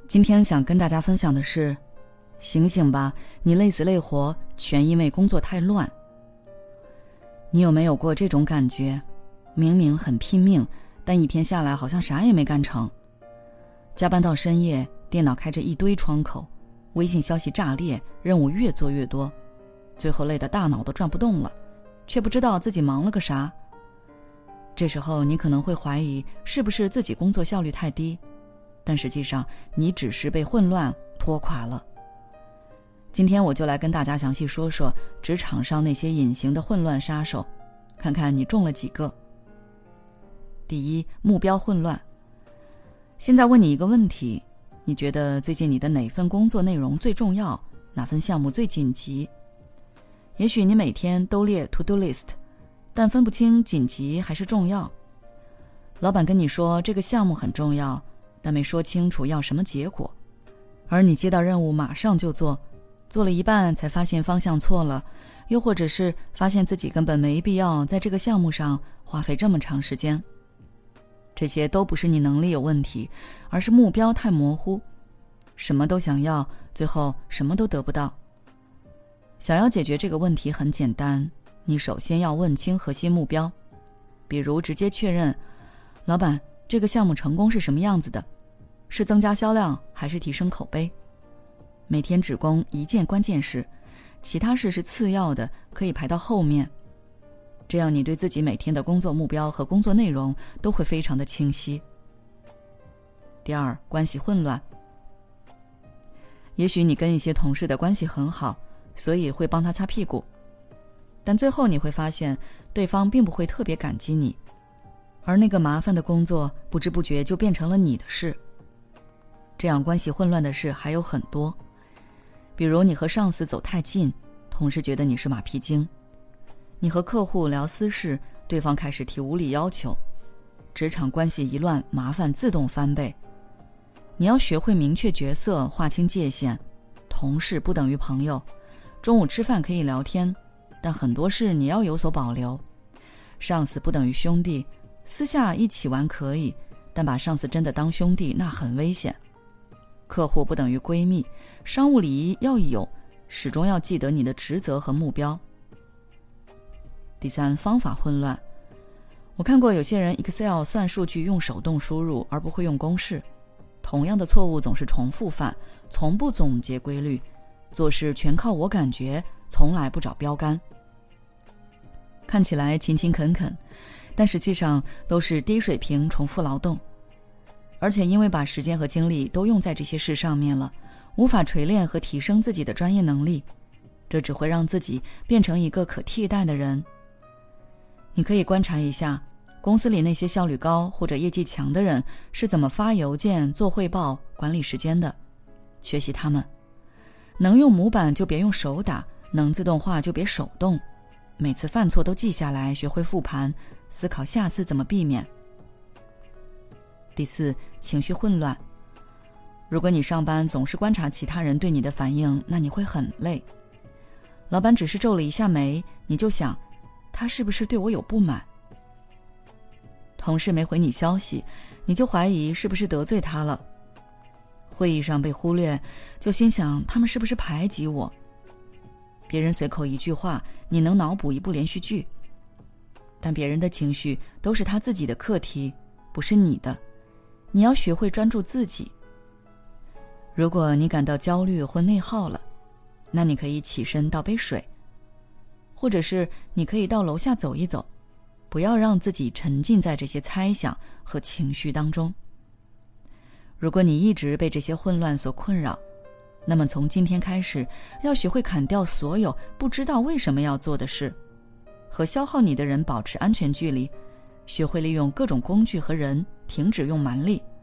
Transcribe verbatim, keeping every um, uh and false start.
今天想跟大家分享的是，醒醒吧，你累死累活全因为工作太乱。你有没有过这种感觉？明明很拼命，但一天下来好像啥也没干成。加班到深夜，电脑开着一堆窗口，微信消息炸裂，任务越做越多，最后累得大脑都转不动了，却不知道自己忙了个啥。这时候你可能会怀疑是不是自己工作效率太低，但实际上你只是被混乱拖垮了。今天我就来跟大家详细说说职场上那些隐形的混乱杀手，看看你中了几个。第一，目标混乱。现在问你一个问题，你觉得最近你的哪份工作内容最重要，哪份项目最紧急？也许你每天都列 to do list， 但分不清紧急还是重要。老板跟你说这个项目很重要，但没说清楚要什么结果，而你接到任务马上就做，做了一半才发现方向错了，又或者是发现自己根本没必要在这个项目上花费这么长时间。这些都不是你能力有问题，而是目标太模糊，什么都想要，最后什么都得不到。想要解决这个问题很简单，你首先要问清核心目标，比如直接确认，老板，这个项目成功是什么样子的？是增加销量还是提升口碑？每天只攻一件关键事，其他事是次要的，可以排到后面。这样你对自己每天的工作目标和工作内容都会非常的清晰。第二，关系混乱。也许你跟一些同事的关系很好，所以会帮他擦屁股，但最后你会发现对方并不会特别感激你，而那个麻烦的工作不知不觉就变成了你的事。这样关系混乱的事还有很多，比如你和上司走太近，同事觉得你是马屁精；你和客户聊私事，对方开始提无理要求，职场关系一乱，麻烦自动翻倍。你要学会明确角色，划清界限，同事不等于朋友，中午吃饭可以聊天，但很多事你要有所保留。上司不等于兄弟，私下一起玩可以，但把上司真的当兄弟那很危险。客户不等于闺蜜，商务礼仪要有，始终要记得你的职责和目标。第三，方法混乱。我看过有些人 Excel 算数据用手动输入，而不会用公式，同样的错误总是重复犯，从不总结规律，做事全靠我感觉，从来不找标杆。看起来勤勤恳恳，但实际上都是低水平重复劳动，而且因为把时间和精力都用在这些事上面了，无法锤炼和提升自己的专业能力，这只会让自己变成一个可替代的人。你可以观察一下公司里那些效率高或者业绩强的人是怎么发邮件、做汇报、管理时间的，学习他们。能用模板就别用手打，能自动化就别手动，每次犯错都记下来，学会复盘，思考下次怎么避免。第四，情绪混乱。如果你上班总是观察其他人对你的反应，那你会很累。老板只是皱了一下眉，你就想他是不是对我有不满？同事没回你消息，你就怀疑是不是得罪他了。会议上被忽略，就心想他们是不是排挤我？别人随口一句话，你能脑补一部连续剧。但别人的情绪都是他自己的课题，不是你的。你要学会专注自己。如果你感到焦虑或内耗了，那你可以起身倒杯水，或者是你可以到楼下走一走，不要让自己沉浸在这些猜想和情绪当中。如果你一直被这些混乱所困扰，那么从今天开始，要学会砍掉所有不知道为什么要做的事，和消耗你的人保持安全距离，学会利用各种工具和人，停止用蛮力。